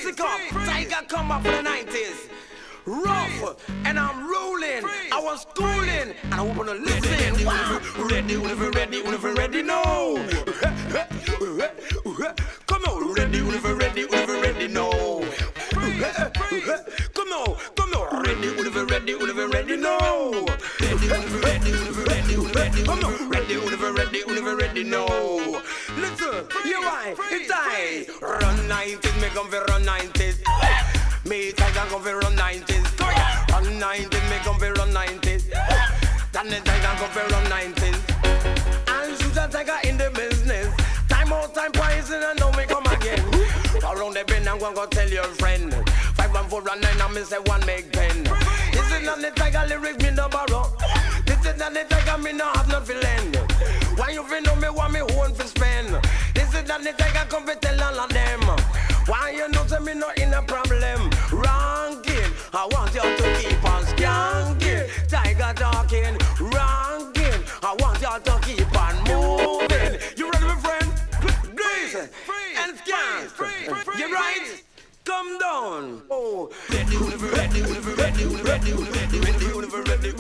Sick up, Tiger come up for the 90s. Rough, and I'm ruling. I was schooling, and I want to listen. Wow. Ready, ready, no. Come on, ready, ready, no. Come on, ready, ready, no. Come on, ready, no. Listen, you're right, it's I. Run 90s, make them run 90s. Me Tiger come for run 90s. Run 90s, me come for run 90s. Then the Tiger come for run 90s. And shoot a Tiger in the business. Time out, time pricing, and now me come again. Around the bend, I'm gonna go tell your friend. 5 and 4 and 9, and me say 1 make 10. This is not the Tiger lyrics, me no borrow. This is not the Tiger, me no have no feeling. Why you feel know me want me own for spend? This is not the Tiger, come for tell all of them. Why you know say me not in a problem? Ranking, I want you to keep on skanking. Tiger talking, ranking, I want you to keep on moving. You ready, my friend? Grease and skank. You right? Come down. Oh, ready,